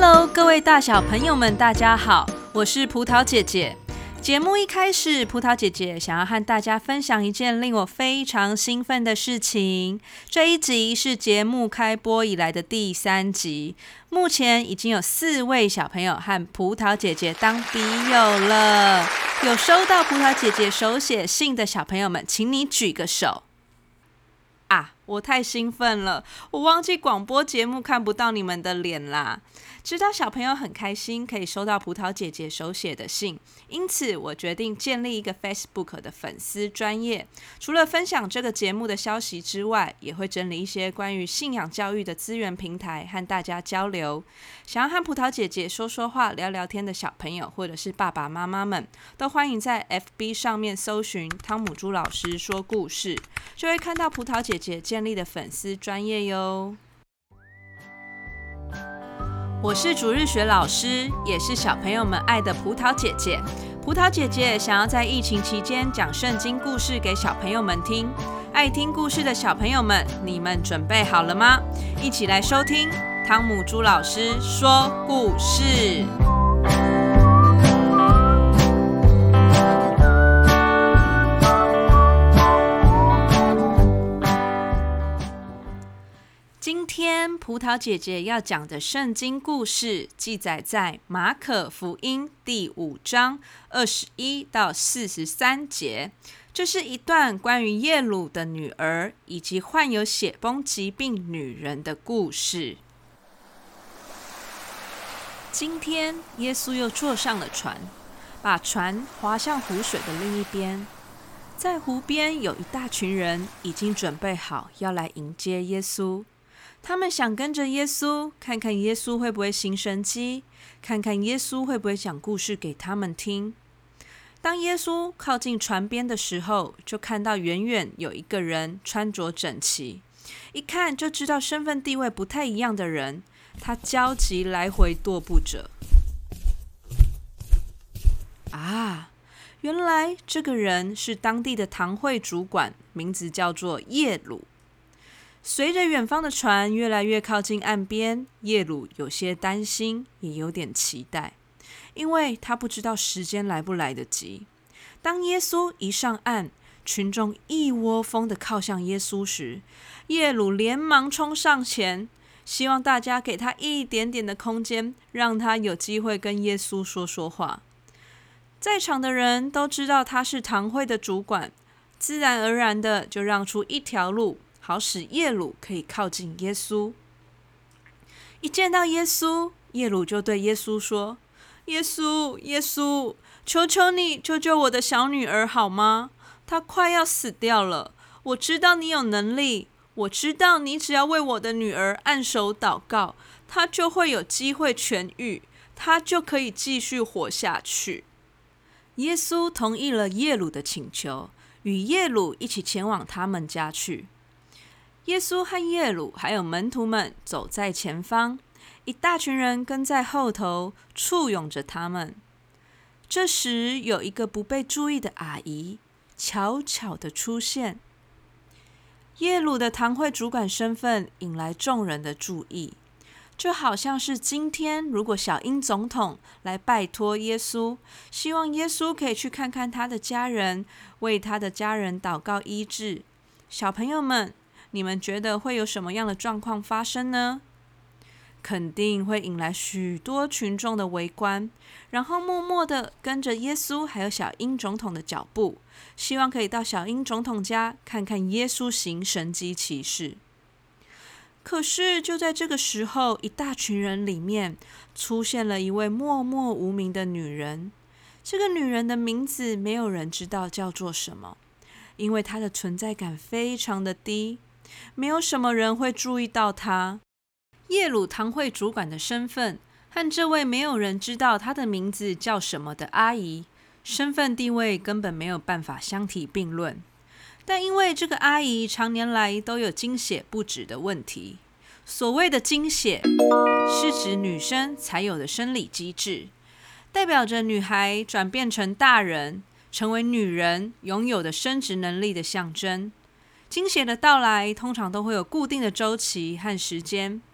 Hello， 各位大小朋友们，大家好，我是葡萄姐姐。节目一开始，葡萄姐姐想要和大家分享一件令我非常兴奋的事情。这一集是节目开播以来的第3集，目前已经有4位小朋友和葡萄姐姐当笔友了。有收到葡萄姐姐手写信的小朋友们，请你举个手。我太兴奋了，我忘记广播节目看不到你们的脸啦。知道小朋友很开心可以收到葡萄姐姐手写的信，因此我决定建立一个 Facebook 的粉丝专页。除了分享这个节目的消息之外，也会整理一些关于信仰教育的资源平台和大家交流。想要和葡萄姐姐说说话聊聊天的小朋友或者是爸爸妈妈们，都欢迎在 FB 上面搜寻汤姆猪老师说故事，就会看到葡萄姐姐建立的粉丝专页哟。我是主日学老师，也是小朋友们爱的葡萄姐姐。葡萄姐姐想要在疫情期间讲圣经故事给小朋友们听。爱听故事的小朋友们，你们准备好了吗？一起来收听汤姆猪老师说故事。今天葡萄姐姐要讲的圣经故事记载在马可福音第5章21到43节。这是一段关于耶鲁的女儿以及患有血崩疾病女人的故事。今天耶稣又坐上了船，把船划向湖水的另一边。在湖边有一大群人已经准备好要来迎接耶稣。他们想跟着耶稣，看看耶稣会不会行神迹，看看耶稣会不会讲故事给他们听。当耶稣靠近船边的时候，就看到远远有一个人穿着整齐，一看就知道身份地位不太一样的人，他焦急来回踱步着。原来这个人是当地的堂会主管，名字叫做耶鲁。随着远方的船越来越靠近岸边，耶鲁有些担心，也有点期待，因为他不知道时间来不来得及。当耶稣一上岸，群众一窝蜂地靠向耶稣时，耶鲁连忙冲上前，希望大家给他一点点的空间，让他有机会跟耶稣说说话。在场的人都知道他是堂会的主管，自然而然的就让出一条路，好使耶鲁可以靠近耶稣。一见到耶稣，耶鲁就对耶稣说：耶稣，求求你救救我的小女儿好吗？她快要死掉了。我知道你有能力，我知道你只要为我的女儿按手祷告，她就会有机会痊愈，她就可以继续活下去。耶稣同意了耶鲁的请求，与耶鲁一起前往他们家去。耶稣和耶鲁还有门徒们走在前方，一大群人跟在后头，簇拥着他们。这时有一个不被注意的阿姨悄悄地出现。耶鲁的堂会主管身份引来众人的注意，就好像是今天如果小英总统来拜托耶稣，希望耶稣可以去看看他的家人，为他的家人祷告医治。小朋友们，你们觉得会有什么样的状况发生呢？肯定会引来许多群众的围观，然后默默地跟着耶稣还有小英总统的脚步，希望可以到小英总统家看看耶稣行神迹奇事。可是就在这个时候，一大群人里面出现了一位默默无名的女人。这个女人的名字没有人知道叫做什么，因为她的存在感非常的低，没有什么人会注意到她。耶鲁堂会主管的身份和这位没有人知道她的名字叫什么的阿姨，身份地位根本没有办法相提并论。但因为这个阿姨常年来都有经血不止的问题，所谓的经血是指女生才有的生理机制，代表着女孩转变成大人，成为女人拥有的生殖能力的象征。经血的到来通常都会有固定的周期和时间，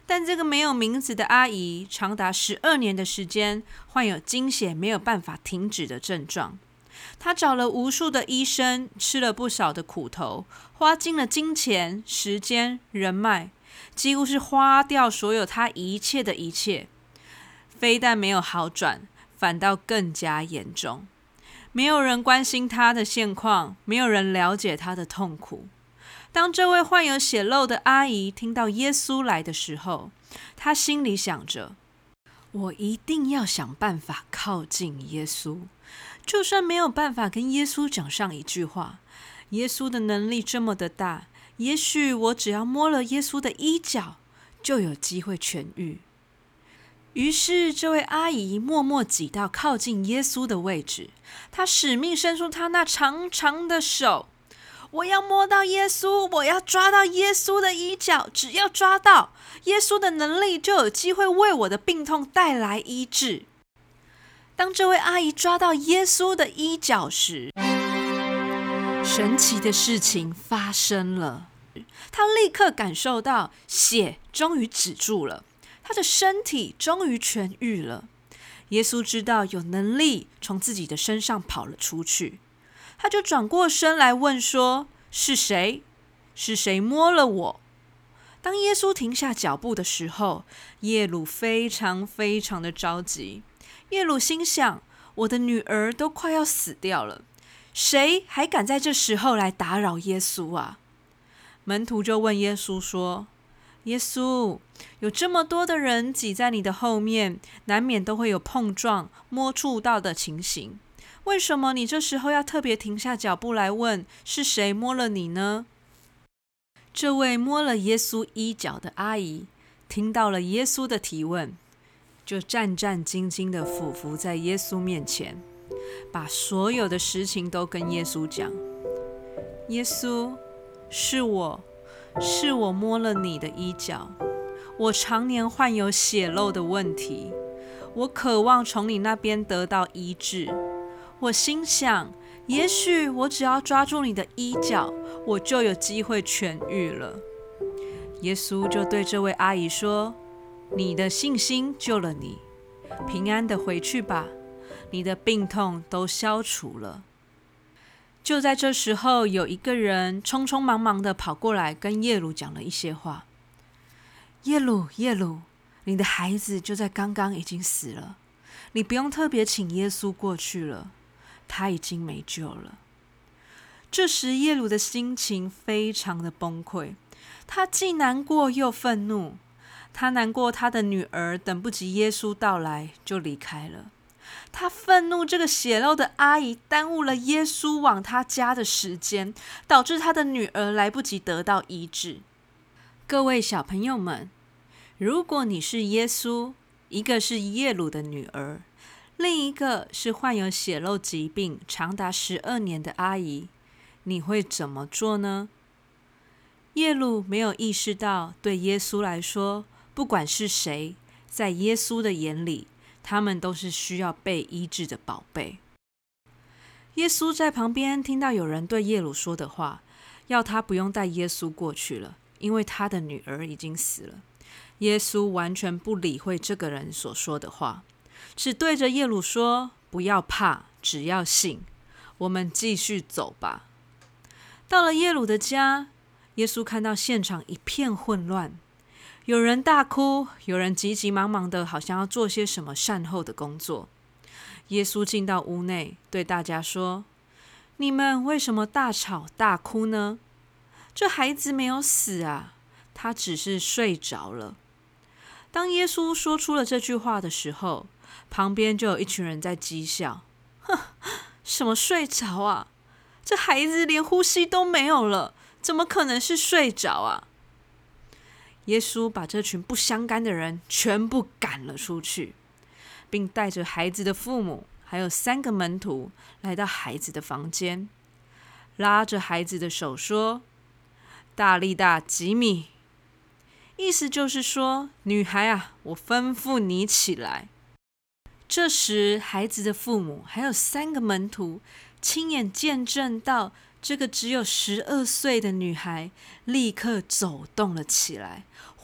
但这个没有名字的阿姨，长达12年的时间，患有经血没有办法停止的症状。她找了无数的医生，吃了不少的苦头，花尽了金钱、时间、人脉，几乎是花掉所有她一切的一切。非但没有好转，反倒更加严重。没有人关心她的现况，没有人了解她的痛苦。当这位患有血漏的阿姨听到耶稣来的时候，她心里想着，我一定要想办法靠近耶稣，就算没有办法跟耶稣讲上一句话，耶稣的能力这么的大，也许我只要摸了耶稣的衣角，就有机会痊愈。于是这位阿姨默默挤到靠近耶稣的位置，她使命伸出她那长长的手，我要摸到耶稣，我要抓到耶稣的衣角，只要抓到，耶稣的能力就有机会为我的病痛带来医治。当这位阿姨抓到耶稣的衣角时，神奇的事情发生了，她立刻感受到血终于止住了，她的身体终于痊愈了。耶稣知道有能力从自己的身上跑了出去，他就转过身来问说，是谁？是谁摸了我？当耶稣停下脚步的时候，耶鲁非常非常的着急。耶鲁心想，我的女儿都快要死掉了，谁还敢在这时候来打扰耶稣啊？门徒就问耶稣说，耶稣，有这么多的人挤在你的后面，难免都会有碰撞、摸触到的情形，为什么你这时候要特别停下脚步来问，是谁摸了你呢？这位摸了耶稣衣角的阿姨听到了耶稣的提问，就战战兢兢地俯伏在耶稣面前，把所有的实情都跟耶稣讲。耶稣，是我摸了你的衣角，我常年患有血漏的问题，我渴望从你那边得到医治。我心想，也许我只要抓住你的衣角，我就有机会痊愈了。耶稣就对这位阿姨说，你的信心救了你，平安的回去吧，你的病痛都消除了。就在这时候，有一个人匆匆忙忙的跑过来跟耶鲁讲了一些话。耶鲁，你的孩子就在刚刚已经死了，你不用特别请耶稣过去了，他已经没救了。这时耶鲁的心情非常的崩溃，他既难过又愤怒。他难过他的女儿等不及耶稣到来就离开了，他愤怒这个血漏的阿姨耽误了耶稣往他家的时间，导致他的女儿来不及得到医治。各位小朋友们，如果你是耶稣，一个是耶鲁的女儿，另一个是患有血漏疾病长达12年的阿姨，你会怎么做呢？耶鲁没有意识到，对耶稣来说，不管是谁，在耶稣的眼里，他们都是需要被医治的宝贝。耶稣在旁边听到有人对耶鲁说的话，要他不用带耶稣过去了，因为他的女儿已经死了。耶稣完全不理会这个人所说的话，只对着耶鲁说，不要怕，只要信，我们继续走吧。到了耶鲁的家，耶稣看到现场一片混乱，有人大哭，有人急急忙忙的，好像要做些什么善后的工作。耶稣进到屋内，对大家说，你们为什么大吵大哭呢？这孩子没有死啊，他只是睡着了。当耶稣说出了这句话的时候，旁边就有一群人在讥笑，什么睡着啊？这孩子连呼吸都没有了，怎么可能是睡着啊？耶稣把这群不相干的人全部赶了出去，并带着孩子的父母还有3个门徒来到孩子的房间，拉着孩子的手说，大利大吉米，意思就是说，女孩啊，我吩咐你起来。这时孩子的父母还有3个门徒亲眼见证到这个只有12岁的女孩立刻走动了起来，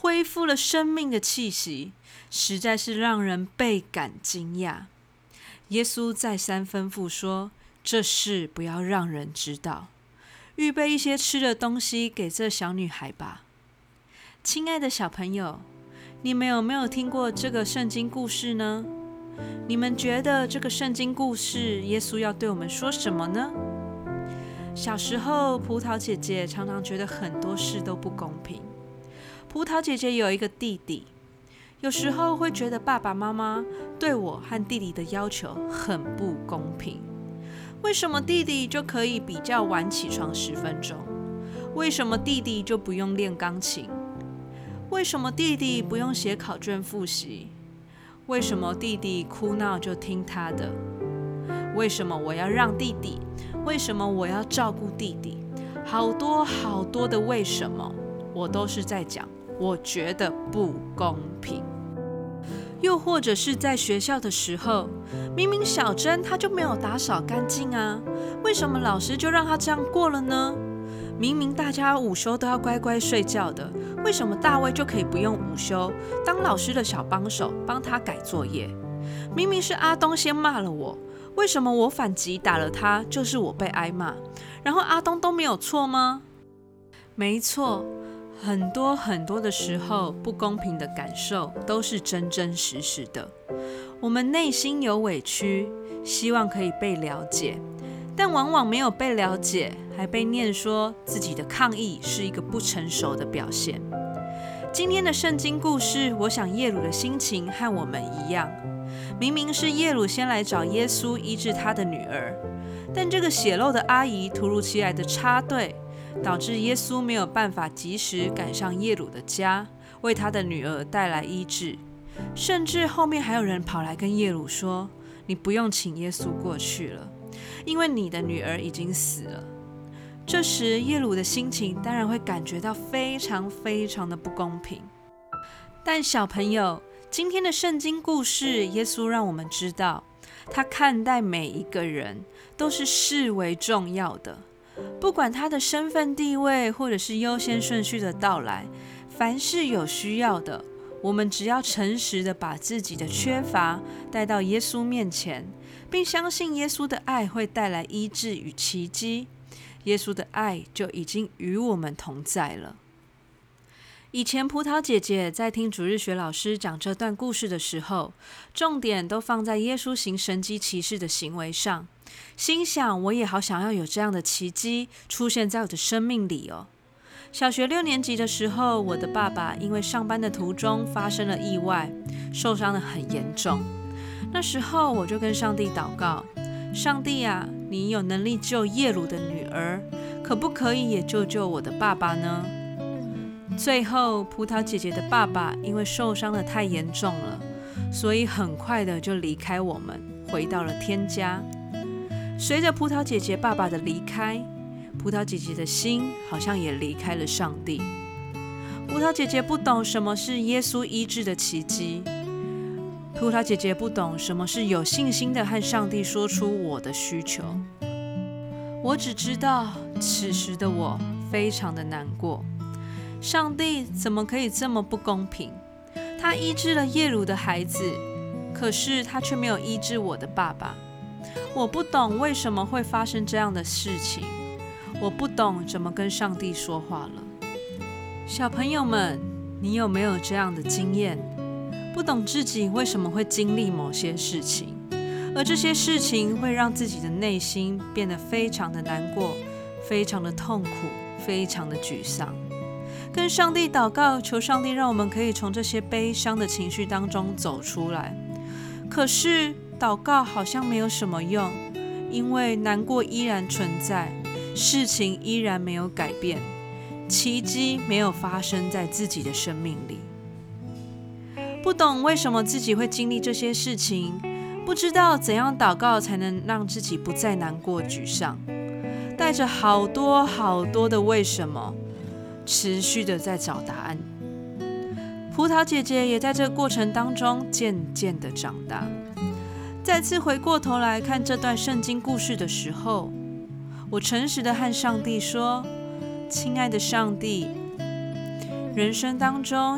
恢复了生命的气息，实在是让人倍感惊讶。耶稣再三吩咐说，这事不要让人知道，预备一些吃的东西给这小女孩吧。亲爱的小朋友，你们有没有听过这个圣经故事呢？你们觉得这个圣经故事耶稣要对我们说什么呢？小时候，葡萄姐姐常常觉得很多事都不公平。葡萄姐姐有一个弟弟，有时候会觉得爸爸妈妈对我和弟弟的要求很不公平。为什么弟弟就可以比较晚起床10分钟？为什么弟弟就不用练钢琴？为什么弟弟不用写考卷复习？为什么弟弟哭闹就听他的？为什么我要让弟弟？为什么我要照顾弟弟？好多好多的为什么，我都是在讲我觉得不公平。又或者是在学校的时候，明明小珍她就没有打扫干净啊，为什么老师就让她这样过了呢？明明大家午休都要乖乖睡觉的，为什么大卫就可以不用午休，当老师的小帮手，帮他改作业？明明是阿东先骂了我，为什么我反击打了他，就是我被挨骂，然后阿东都没有错吗？没错，很多很多的时候，不公平的感受都是真真实实的。我们内心有委屈，希望可以被了解，但往往没有被了解，还被念说自己的抗议是一个不成熟的表现。今天的圣经故事，我想耶鲁的心情和我们一样。明明是耶鲁先来找耶稣医治他的女儿，但这个血漏的阿姨突如其来的插队，导致耶稣没有办法及时赶上耶鲁的家，为他的女儿带来医治。甚至后面还有人跑来跟耶鲁说，你不用请耶稣过去了，因为你的女儿已经死了。这时耶鲁的心情当然会感觉到非常非常的不公平。但小朋友，今天的圣经故事，耶稣让我们知道，他看待每一个人都是视为重要的，不管他的身份地位或者是优先顺序的到来，凡是有需要的，我们只要诚实的把自己的缺乏带到耶稣面前，并相信耶稣的爱会带来医治与奇迹，耶稣的爱就已经与我们同在了。以前葡萄姐姐在听主日学老师讲这段故事的时候，重点都放在耶稣行神迹奇事的行为上，心想我也好想要有这样的奇迹出现在我的生命里哦。小学6年级的时候，我的爸爸因为上班的途中发生了意外，受伤得很严重。那时候我就跟上帝祷告，上帝啊，你有能力救耶鲁的女儿，可不可以也救救我的爸爸呢？最后葡萄姐姐的爸爸因为受伤得太严重了，所以很快的就离开我们，回到了天家。随着葡萄姐姐爸爸的离开，葡萄姐姐的心好像也离开了上帝。葡萄姐姐不懂什么是耶稣医治的奇迹，葡萄姐姐不懂什么是有信心的和上帝说出我的需求。我只知道此时的我非常的难过，上帝怎么可以这么不公平？他医治了耶鲁的孩子，可是他却没有医治我的爸爸。我不懂为什么会发生这样的事情，我不懂怎么跟上帝说话了。小朋友们，你有没有这样的经验？不懂自己为什么会经历某些事情，而这些事情会让自己的内心变得非常的难过，非常的痛苦，非常的沮丧。跟上帝祷告，求上帝让我们可以从这些悲伤的情绪当中走出来。可是祷告好像没有什么用，因为难过依然存在，事情依然没有改变，奇迹没有发生在自己的生命里。不懂为什么自己会经历这些事情，不知道怎样祷告才能让自己不再难过沮丧，带着好多好多的为什么，持续的在找答案。葡萄姐姐也在这个过程当中渐渐的长大。再次回过头来看这段圣经故事的时候，我诚实的和上帝说，亲爱的上帝，人生当中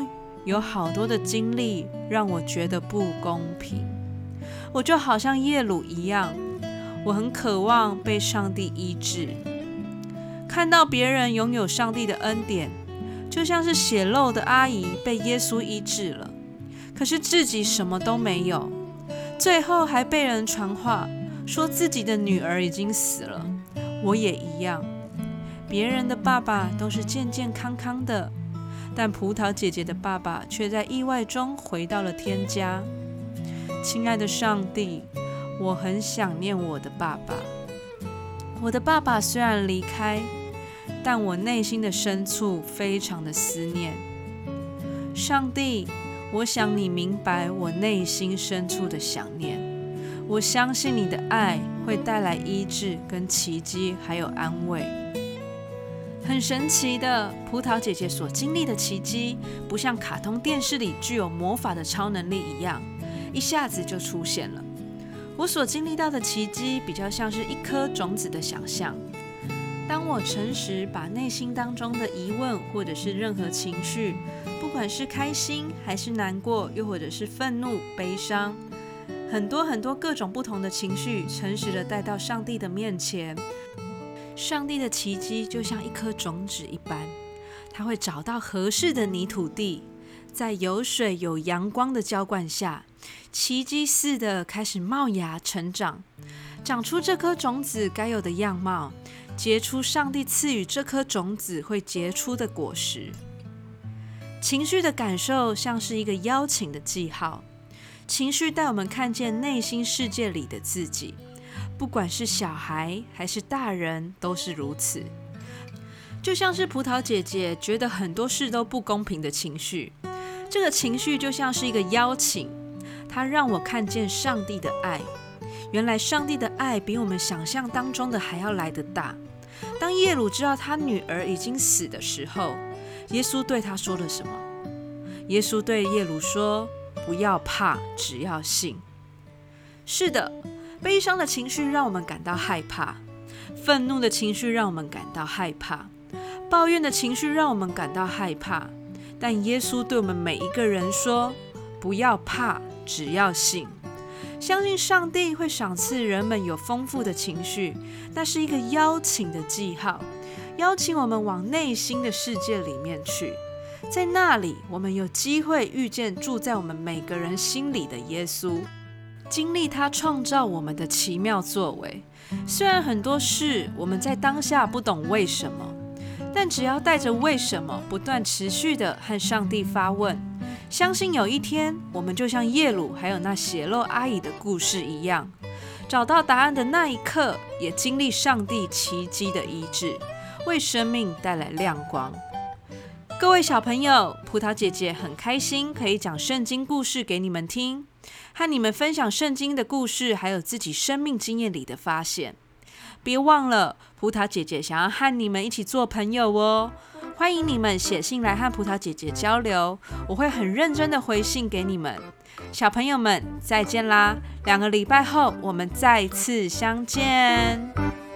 有好多的经历让我觉得不公平。我就好像叶鲁一样，我很渴望被上帝医治。看到别人拥有上帝的恩典，就像是血漏的阿姨被耶稣医治了，可是自己什么都没有，最后还被人传话说自己的女儿已经死了。我也一样，别人的爸爸都是健健康康的，但葡萄姐姐的爸爸却在意外中回到了天家。亲爱的上帝，我很想念我的爸爸。我的爸爸虽然离开，但我内心的深处非常的思念。上帝，我想你明白我内心深处的想念。我相信你的爱会带来医治跟奇迹，还有安慰。很神奇的，葡萄姐姐所经历的奇迹，不像卡通电视里具有魔法的超能力一样，一下子就出现了。我所经历到的奇迹，比较像是一颗种子的想象。当我诚实把内心当中的疑问，或者是任何情绪，不管是开心还是难过，又或者是愤怒、悲伤，很多各种不同的情绪，诚实的带到上帝的面前。上帝的奇迹就像一颗种子一般，他会找到合适的泥土地，在有水有阳光的浇灌下，奇迹似的开始冒芽成长，长出这颗种子该有的样貌，结出上帝赐予这颗种子会结出的果实。情绪的感受像是一个邀请的记号，情绪带我们看见内心世界里的自己，不管是小孩还是大人都是如此。就像是葡萄姐姐觉得很多事都不公平的情绪，这个情绪就像是一个邀请，它让我看见上帝的爱。原来上帝的爱比我们想象当中的还要来得大。当耶鲁知道他女儿已经死的时候，耶稣对他说了什么？耶稣对耶鲁说：不要怕，只要信。是的，悲伤的情绪让我们感到害怕，愤怒的情绪让我们感到害怕，抱怨的情绪让我们感到害怕。但耶稣对我们每一个人说：不要怕，只要信。相信上帝会赏赐人们有丰富的情绪，那是一个邀请的记号，邀请我们往内心的世界里面去。在那里，我们有机会遇见住在我们每个人心里的耶稣，经历他创造我们的奇妙作为。虽然很多事我们在当下不懂为什么，但只要带着为什么，不断持续的和上帝发问，相信有一天，我们就像耶鲁还有那血漏阿姨的故事一样，找到答案的那一刻，也经历上帝奇迹的医治，为生命带来亮光。各位小朋友，葡萄姐姐很开心可以讲圣经故事给你们听，和你们分享圣经的故事，还有自己生命经验里的发现。别忘了，葡萄姐姐想要和你们一起做朋友哦。欢迎你们写信来和葡萄姐姐交流，我会很认真的回信给你们。小朋友们，再见啦！2个礼拜后，我们再次相见。